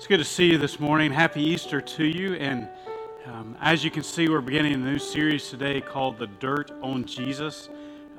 It's good to see you this morning. Happy Easter to you. And as you can see, we're beginning a new series today called The Dirt on Jesus.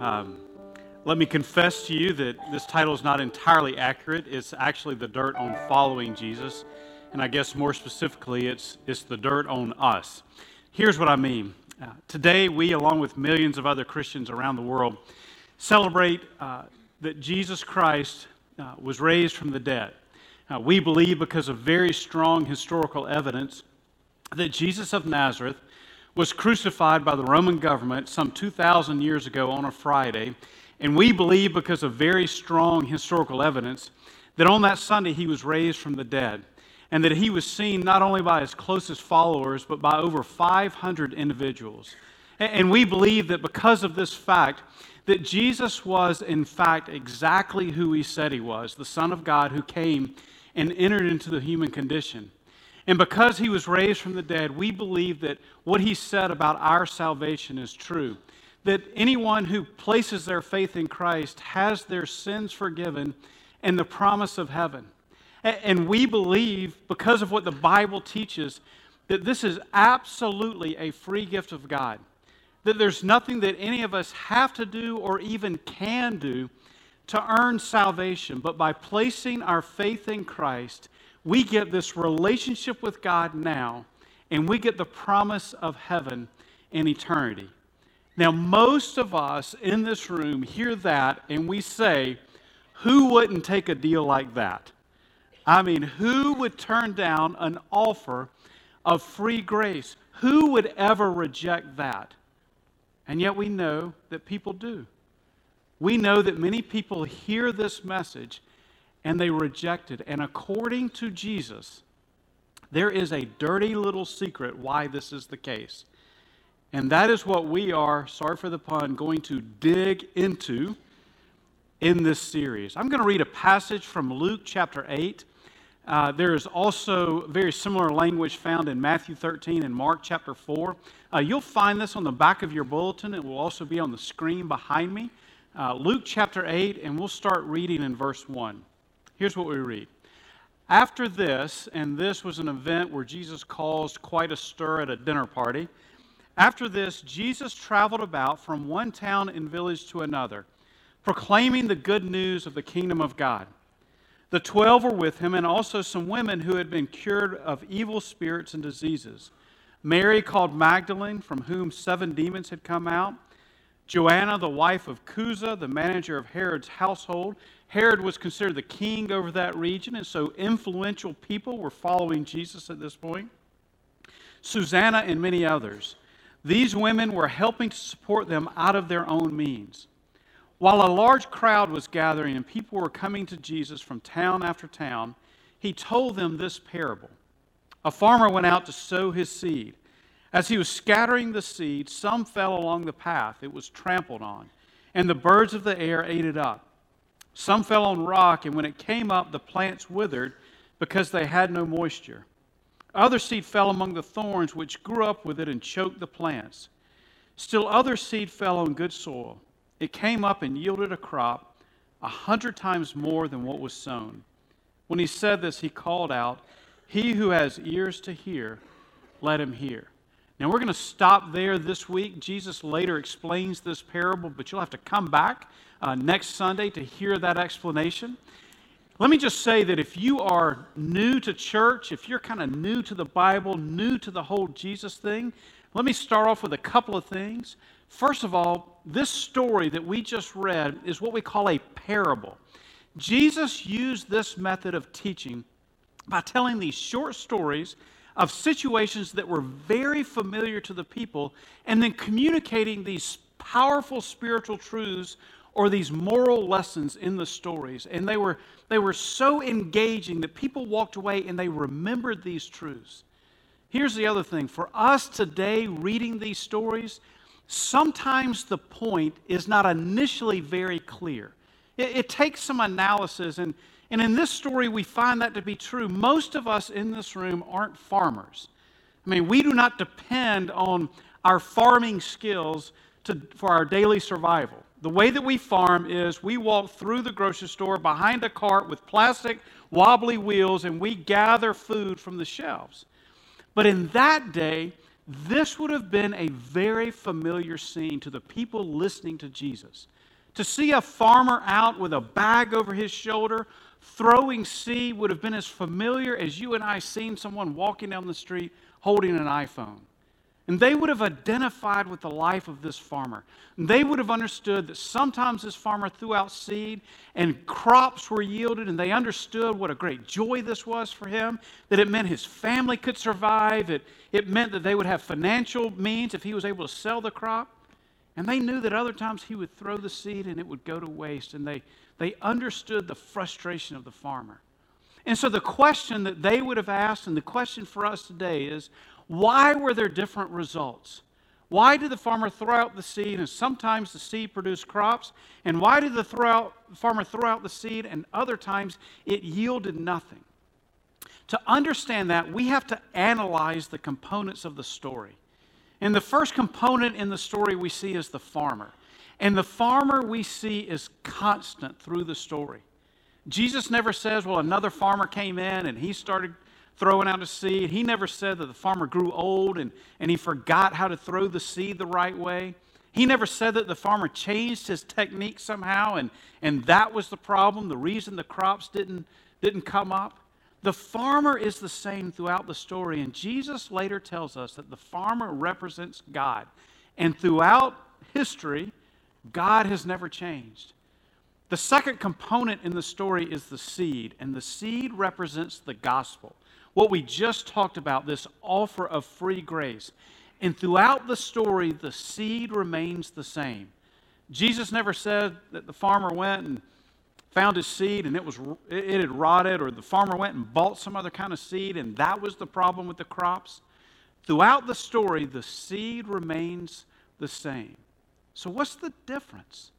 Let me confess to you that this title is not entirely accurate. It's actually The Dirt on Following Jesus. And I guess more specifically, it's the dirt on us. Here's what I mean. Today, we, along with millions of other Christians around the world, celebrate that Jesus Christ was raised from the dead. We believe, because of very strong historical evidence, that Jesus of Nazareth was crucified by the Roman government some 2,000 years ago on a Friday. And we believe, because of very strong historical evidence, that on that Sunday he was raised from the dead. And that he was seen not only by his closest followers, but by over 500 individuals. And we believe that because of this fact, that Jesus was in fact exactly who he said he was, the Son of God who came and entered into the human condition. And because he was raised from the dead, we believe that what he said about our salvation is true. That anyone who places their faith in Christ has their sins forgiven and the promise of heaven. And we believe, because of what the Bible teaches, that this is absolutely a free gift of God. That there's nothing that any of us have to do or even can do to earn salvation. But by placing our faith in Christ, we get this relationship with God now, and we get the promise of heaven in eternity. Now, most of us in this room hear that, and we say, who wouldn't take a deal like that? I mean, who would turn down an offer of free grace? Who would ever reject that? And yet we know that people do. We know that many people hear this message and they reject it. And according to Jesus, there is a dirty little secret why this is the case. And that is what we are, sorry for the pun, going to dig into in this series. I'm going to read a passage from Luke chapter 8. There is also very similar language found in Matthew 13 and Mark chapter 4. You'll find this on the back of your bulletin. It will also be on the screen behind me. Luke chapter 8, and we'll start reading in verse 1. Here's what we read. After this, and this was an event where Jesus caused quite a stir at a dinner party. After this, Jesus traveled about from one town and village to another, proclaiming the good news of the kingdom of God. The 12 were with him, and also some women who had been cured of evil spirits and diseases. Mary, called Magdalene, from whom 7 demons had come out. Joanna, the wife of Chuza, the manager of Herod's household. Herod was considered the king over that region, and so influential people were following Jesus at this point. Susanna and many others. These women were helping to support them out of their own means. While a large crowd was gathering and people were coming to Jesus from town after town, he told them this parable. A farmer went out to sow his seed. As he was scattering the seed, some fell along the path. It was trampled on, and the birds of the air ate it up. Some fell on rock, and when it came up, the plants withered because they had no moisture. Other seed fell among the thorns, which grew up with it and choked the plants. Still other seed fell on good soil. It came up and yielded a crop 100 times more than what was sown. When he said this, he called out, "He who has ears to hear, let him hear." Now we're going to stop there this week. Jesus later explains this parable, but you'll have to come back next Sunday to hear that explanation. Let me just say that if you are new to church, if you're kind of new to the Bible, new to the whole Jesus thing, let me start off with a couple of things. First of all, this story that we just read is what we call a parable. Jesus used this method of teaching by telling these short stories of situations that were very familiar to the people and then communicating these powerful spiritual truths or these moral lessons in the stories. And they were so engaging that people walked away and they remembered these truths. Here's the other thing. For us today, reading these stories, sometimes the point is not initially very clear. It takes some analysis, and in this story we find that to be true. Most of us in this room aren't farmers. I mean, we do not depend on our farming skills for our daily survival. The way that we farm is we walk through the grocery store behind a cart with plastic wobbly wheels, and we gather food from the shelves. But in that day, this would have been a very familiar scene to the people listening to Jesus. To see a farmer out with a bag over his shoulder, throwing seed would have been as familiar as you and I seeing someone walking down the street holding an iPhone. And they would have identified with the life of this farmer. And they would have understood that sometimes this farmer threw out seed and crops were yielded, and they understood what a great joy this was for him, that it meant his family could survive, it meant that they would have financial means if he was able to sell the crop. And they knew that other times he would throw the seed and it would go to waste, and they understood the frustration of the farmer. And so the question that they would have asked, and the question for us today is, why were there different results? Why did the farmer throw out the seed and sometimes the seed produced crops? And why did the farmer throw out the seed and other times it yielded nothing? To understand that, we have to analyze the components of the story. And the first component in the story we see is the farmer. And the farmer we see is constant through the story. Jesus never says, well, another farmer came in and he started throwing out a seed. He never said that the farmer grew old and he forgot how to throw the seed the right way. He never said that the farmer changed his technique somehow and that was the problem, the reason the crops didn't come up. The farmer is the same throughout the story, and Jesus later tells us that the farmer represents God. And throughout history, God has never changed. The second component in the story is the seed, and the seed represents the gospel. What we just talked about, this offer of free grace. And throughout the story, the seed remains the same. Jesus never said that the farmer went and found his seed and it had rotted, or the farmer went and bought some other kind of seed and that was the problem with the crops. Throughout the story, the seed remains the same. So what's the difference?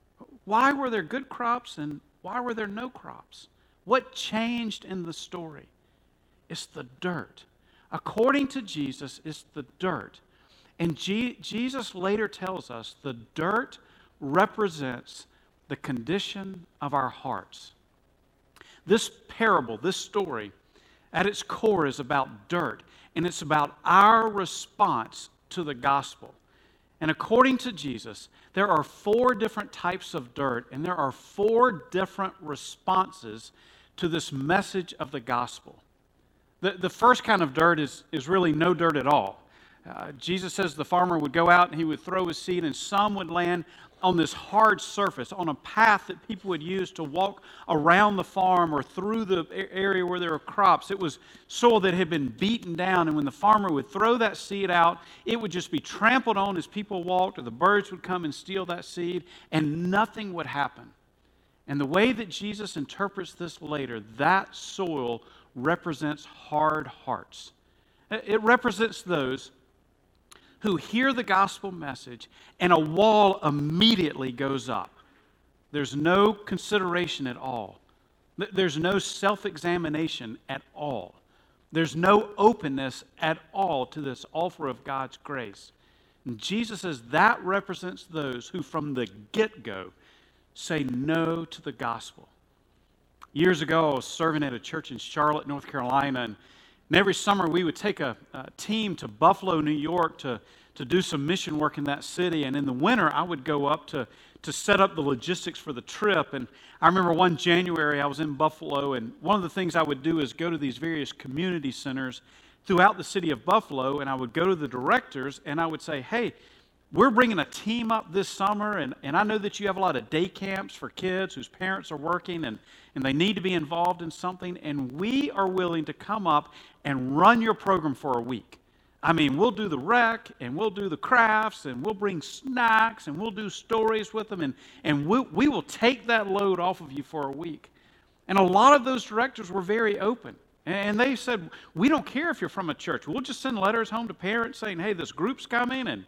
Why were there good crops and why were there no crops? What changed in the story? It's the dirt. According to Jesus, it's the dirt. And Jesus later tells us the dirt represents the condition of our hearts. This parable, this story, at its core is about dirt, and it's about our response to the gospel. And according to Jesus, there are 4 different types of dirt, and there are 4 different responses to this message of the gospel. The first kind of dirt is really no dirt at all. Jesus says the farmer would go out and he would throw his seed, and some would land on this hard surface, on a path that people would use to walk around the farm or through the area where there were crops. It was soil that had been beaten down, and when the farmer would throw that seed out, it would just be trampled on as people walked, or the birds would come and steal that seed, and nothing would happen. And the way that Jesus interprets this later, that soil represents hard hearts. It represents those who hear the gospel message and a wall immediately goes up. There's no consideration at all. There's no self-examination at all. There's no openness at all to this offer of God's grace. And Jesus says that represents those who from the get-go say no to the gospel. Years ago, I was serving at a church in Charlotte, North Carolina, and every summer we would take a team to Buffalo, New York to do some mission work in that city. And in the winter, I would go up to set up the logistics for the trip. And I remember one January, I was in Buffalo, and one of the things I would do is go to these various community centers throughout the city of Buffalo, and I would go to the directors, and I would say, hey, we're bringing a team up this summer, and I know that you have a lot of day camps for kids whose parents are working and they need to be involved in something, and we are willing to come up and run your program for a week. I mean, we'll do the rec, and we'll do the crafts, and we'll bring snacks, and we'll do stories with them, and we will take that load off of you for a week. And a lot of those directors were very open. And they said, we don't care if you're from a church. We'll just send letters home to parents saying, hey, this group's coming, and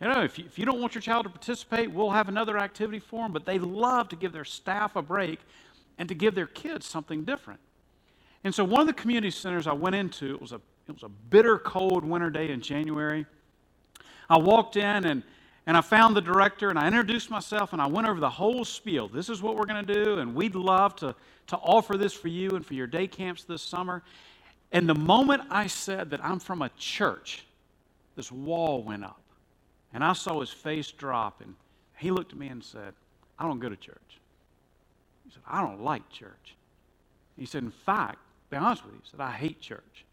if you don't want your child to participate, we'll have another activity for them. But they love to give their staff a break and to give their kids something different. And so one of the community centers I went into, it was a bitter cold winter day in January. I walked in, And I found the director, and I introduced myself, and I went over the whole spiel. This is what we're going to do, and we'd love to offer this for you and for your day camps this summer. And the moment I said that I'm from a church, this wall went up. And I saw his face drop, and he looked at me and said, I don't go to church. He said, I don't like church. He said, in fact, to be honest with you, he said, I hate church.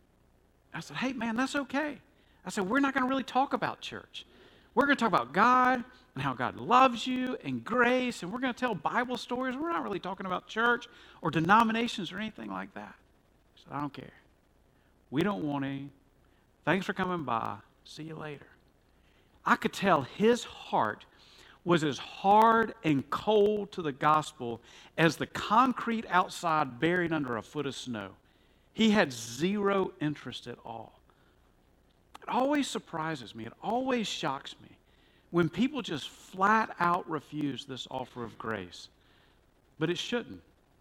I said, hey, man, that's okay. I said, we're not going to really talk about church. We're going to talk about God and how God loves you and grace, and we're going to tell Bible stories. We're not really talking about church or denominations or anything like that. I said, I don't care. We don't want any. Thanks for coming by. See you later. I could tell his heart was as hard and cold to the gospel as the concrete outside buried under a foot of snow. He had zero interest at all. It always surprises me, it always shocks me when people just flat out refuse this offer of grace. But it shouldn't.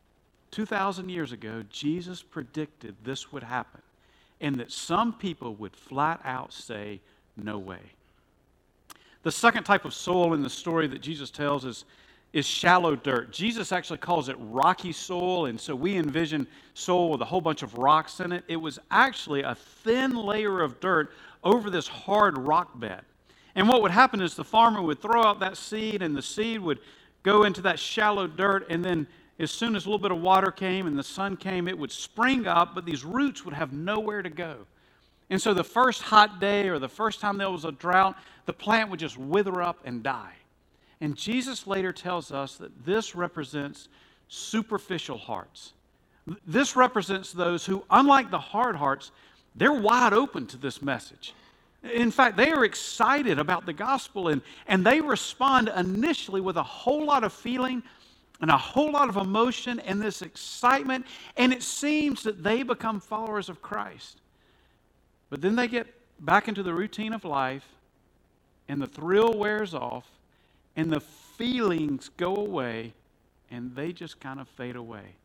2,000 years ago, Jesus predicted this would happen, and that some people would flat out say, no way. The second type of soil in the story that Jesus tells is shallow dirt. Jesus actually calls it rocky soil, and so we envision soil with a whole bunch of rocks in it. It was actually a thin layer of dirt over this hard rock bed. And what would happen is the farmer would throw out that seed, and the seed would go into that shallow dirt, and then as soon as a little bit of water came and the sun came, it would spring up, but these roots would have nowhere to go. And so the first hot day or the first time there was a drought, the plant would just wither up and die. And Jesus later tells us that this represents superficial hearts. This represents those who, unlike the hard hearts, they're wide open to this message. In fact, they are excited about the gospel, and they respond initially with a whole lot of feeling and a whole lot of emotion and this excitement, and it seems that they become followers of Christ. But then they get back into the routine of life, and the thrill wears off, and the feelings go away, and they just kind of fade away.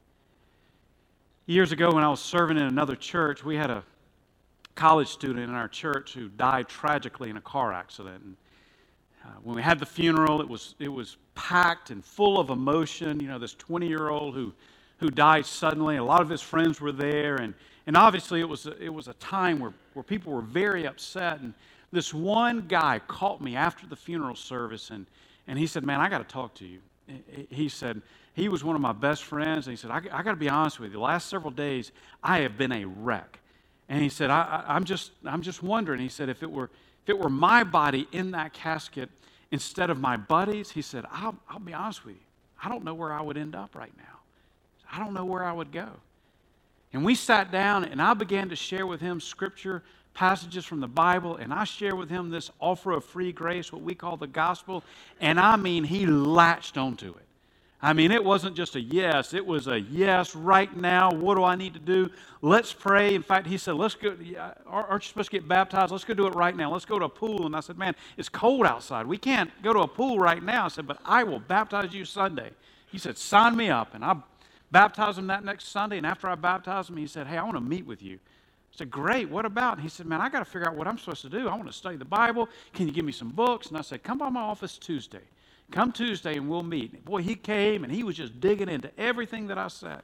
Years ago, when I was serving in another church, we had a college student in our church who died tragically in a car accident. And, when we had the funeral, it was packed and full of emotion. You know, this 20-year-old who died suddenly. A lot of his friends were there, and obviously it was a time where people were very upset. And this one guy called me after the funeral service, and he said, "Man, I got to talk to you." He said he was one of my best friends, and he said, "I got to be honest with you. The last several days, I have been a wreck." And he said, I'm just wondering. He said, if it were my body in that casket instead of my buddies, he said, I'll be honest with you, I don't know where I would end up right now. I don't know where I would go. And we sat down, and I began to share with him scripture passages from the Bible, and I shared with him this offer of free grace, what we call the gospel, and I mean, he latched onto it. I mean, it wasn't just a yes. It was a yes right now. What do I need to do? Let's pray. In fact, he said, let's go. Aren't you supposed to get baptized? Let's go do it right now. Let's go to a pool. And I said, man, it's cold outside. We can't go to a pool right now. I said, but I will baptize you Sunday. He said, sign me up. And I baptized him that next Sunday. And after I baptized him, he said, hey, I want to meet with you. I said, great. What about? And he said, man, I got to figure out what I'm supposed to do. I want to study the Bible. Can you give me some books? And I said, come by my office Tuesday. Come Tuesday and we'll meet. Boy, he came and he was just digging into everything that I said.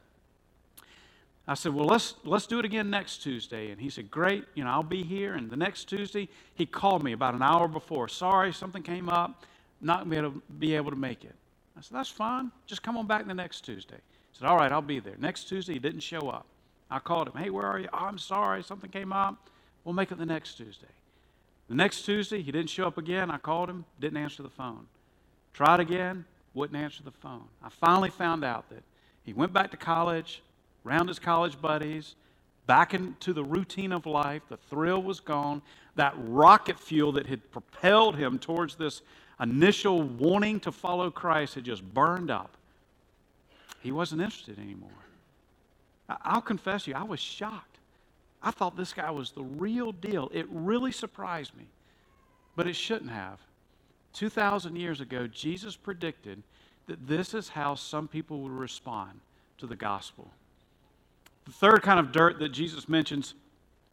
I said, well, let's do it again next Tuesday. And he said, great, I'll be here. And the next Tuesday, he called me about an hour before. Sorry, something came up, not going to be able to make it. I said, that's fine. Just come on back the next Tuesday. He said, all right, I'll be there. Next Tuesday, he didn't show up. I called him, hey, where are you? Oh, I'm sorry, something came up. We'll make it the next Tuesday. The next Tuesday, he didn't show up again. I called him, didn't answer the phone. Tried again, wouldn't answer the phone. I finally found out that he went back to college, around his college buddies, back into the routine of life. The thrill was gone. That rocket fuel that had propelled him towards this initial wanting to follow Christ had just burned up. He wasn't interested anymore. I'll confess to you, I was shocked. I thought this guy was the real deal. It really surprised me, but it shouldn't have. 2,000 years ago, Jesus predicted that this is how some people would respond to the gospel. The third kind of dirt that Jesus mentions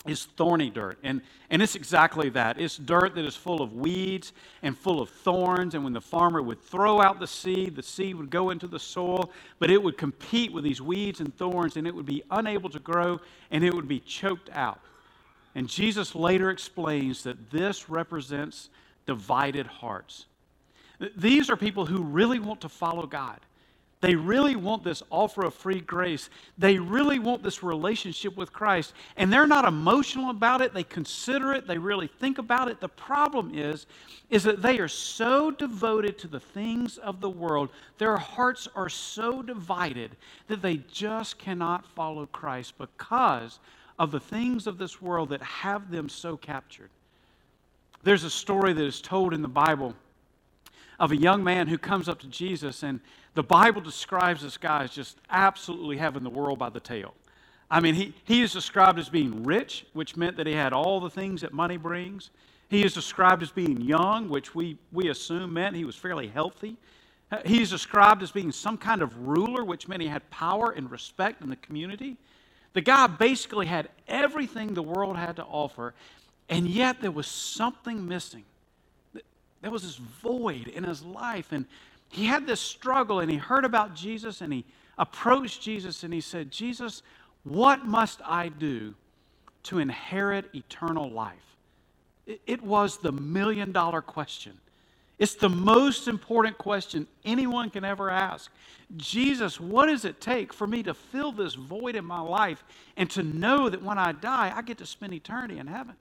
is thorny dirt. And it's exactly that. It's dirt that is full of weeds and full of thorns. And when the farmer would throw out the seed would go into the soil, but it would compete with these weeds and thorns, and it would be unable to grow, and it would be choked out. And Jesus later explains that this represents divided hearts. These are people who really want to follow God. They really want this offer of free grace. They really want this relationship with Christ. And they're not emotional about it. They consider it. They really think about it. The problem is that they are so devoted to the things of the world. Their hearts are so divided that they just cannot follow Christ because of the things of this world that have them so captured. There's a story that is told in the Bible of a young man who comes up to Jesus, and the Bible describes this guy as just absolutely having the world by the tail. I mean, he is described as being rich, which meant that he had all the things that money brings. He is described as being young, which we assume meant he was fairly healthy. He is described as being some kind of ruler, which meant he had power and respect in the community. The guy basically had everything the world had to offer, and yet there was something missing. There was this void in his life, and he had this struggle, and he heard about Jesus, and he approached Jesus, and he said, Jesus, what must I do to inherit eternal life? It was the million-dollar question. It's the most important question anyone can ever ask. Jesus, what does it take for me to fill this void in my life and to know that when I die, I get to spend eternity in heaven?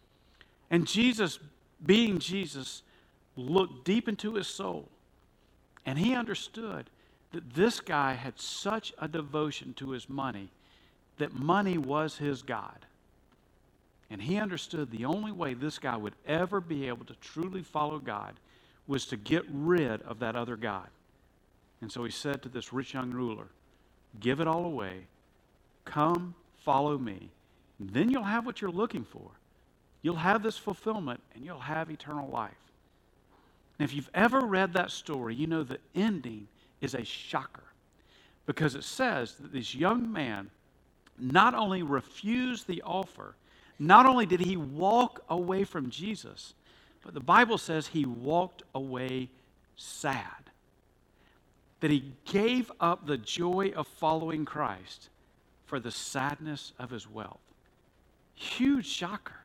And Jesus, being Jesus, looked deep into his soul, and he understood that this guy had such a devotion to his money that money was his God. And he understood the only way this guy would ever be able to truly follow God was to get rid of that other God. And so he said to this rich young ruler, give it all away, come, follow me, and then you'll have what you're looking for. You'll have this fulfillment, and you'll have eternal life. And if you've ever read that story, you know the ending is a shocker, because it says that this young man not only refused the offer, not only did he walk away from Jesus, but the Bible says he walked away sad. That he gave up the joy of following Christ for the sadness of his wealth. Huge shocker.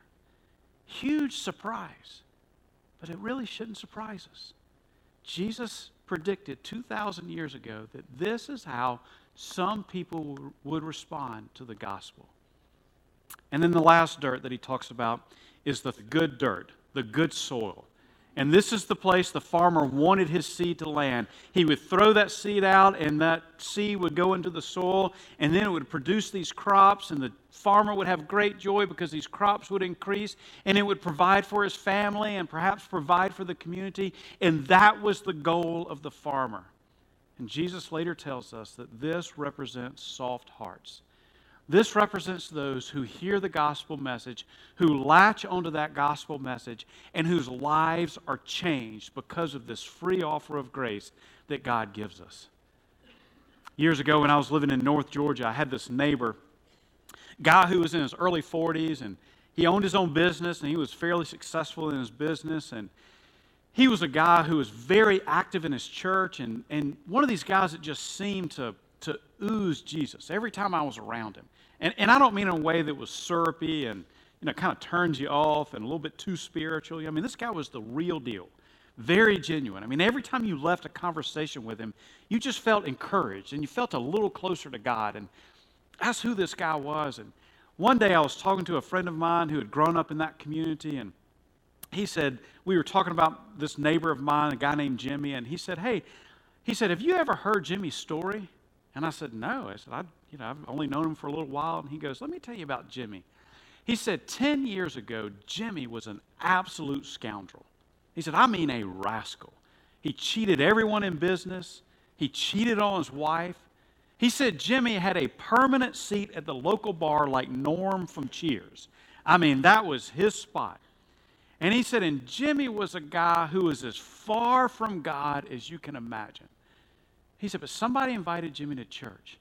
Huge surprise. But it really shouldn't surprise us. Jesus predicted 2,000 years ago that this is how some people would respond to the gospel. And then the last dirt that he talks about is the good dirt, the good soil. And this is the place the farmer wanted his seed to land. He would throw that seed out, and that seed would go into the soil, and then it would produce these crops, and the farmer would have great joy because these crops would increase, and it would provide for his family and perhaps provide for the community. And that was the goal of the farmer. And Jesus later tells us that this represents soft hearts. This represents those who hear the gospel message, who latch onto that gospel message, and whose lives are changed because of this free offer of grace that God gives us. Years ago when I was living in North Georgia, I had this neighbor, guy who was in his early 40s, and he owned his own business, and he was fairly successful in his business, and he was a guy who was very active in his church, and one of these guys that just seemed to ooze Jesus every time I was around him. And I don't mean in a way that was syrupy and kind of turns you off and a little bit too spiritual. I mean, this guy was the real deal. Very genuine. I mean, every time you left a conversation with him, you just felt encouraged and you felt a little closer to God. And that's who this guy was. And one day I was talking to a friend of mine who had grown up in that community, and he said, we were talking about this neighbor of mine, a guy named Jimmy, and he said, hey, have you ever heard Jimmy's story? And I said, no. I said, I've only known him for a little while. And he goes, let me tell you about Jimmy. He said, 10 years ago, Jimmy was an absolute scoundrel. He said, I mean a rascal. He cheated everyone in business. He cheated on his wife. He said Jimmy had a permanent seat at the local bar like Norm from Cheers. I mean, that was his spot. And he said, and Jimmy was a guy who was as far from God as you can imagine. He said, but somebody invited Jimmy to church.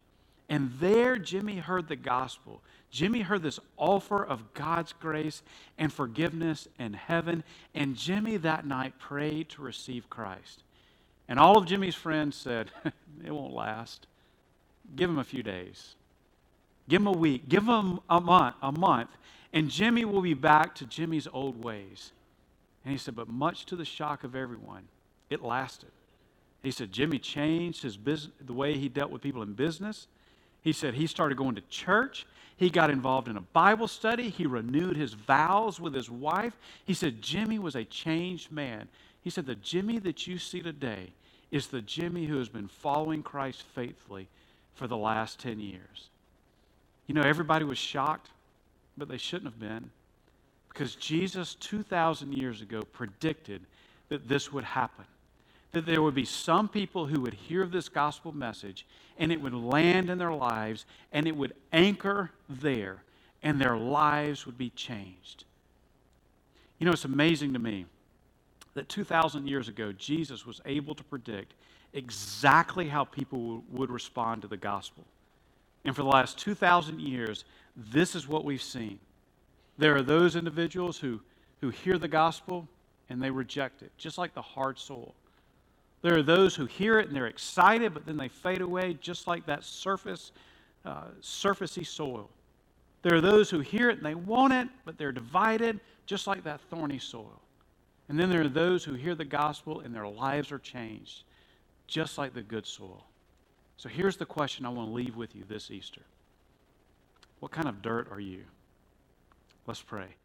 And there Jimmy heard the gospel. Jimmy heard this offer of God's grace and forgiveness and heaven. And Jimmy that night prayed to receive Christ. And all of Jimmy's friends said, it won't last. Give him a few days. Give him a week. Give him a month. And Jimmy will be back to Jimmy's old ways. And he said, but much to the shock of everyone, it lasted. He said Jimmy changed his business, the way he dealt with people in business. He said he started going to church. He got involved in a Bible study. He renewed his vows with his wife. He said Jimmy was a changed man. He said the Jimmy that you see today is the Jimmy who has been following Christ faithfully for the last 10 years. You know, everybody was shocked, but they shouldn't have been, because Jesus 2,000 years ago predicted that this would happen. That there would be some people who would hear this gospel message and it would land in their lives and it would anchor there and their lives would be changed. You know, it's amazing to me that 2,000 years ago, Jesus was able to predict exactly how people would respond to the gospel. And for the last 2,000 years, this is what we've seen. There are those individuals who hear the gospel and they reject it, just like the hard soil. There are those who hear it and they're excited, but then they fade away, just like that surfacey soil. There are those who hear it and they want it, but they're divided, just like that thorny soil. And then there are those who hear the gospel and their lives are changed, just like the good soil. So here's the question I want to leave with you this Easter. What kind of dirt are you? Let's pray.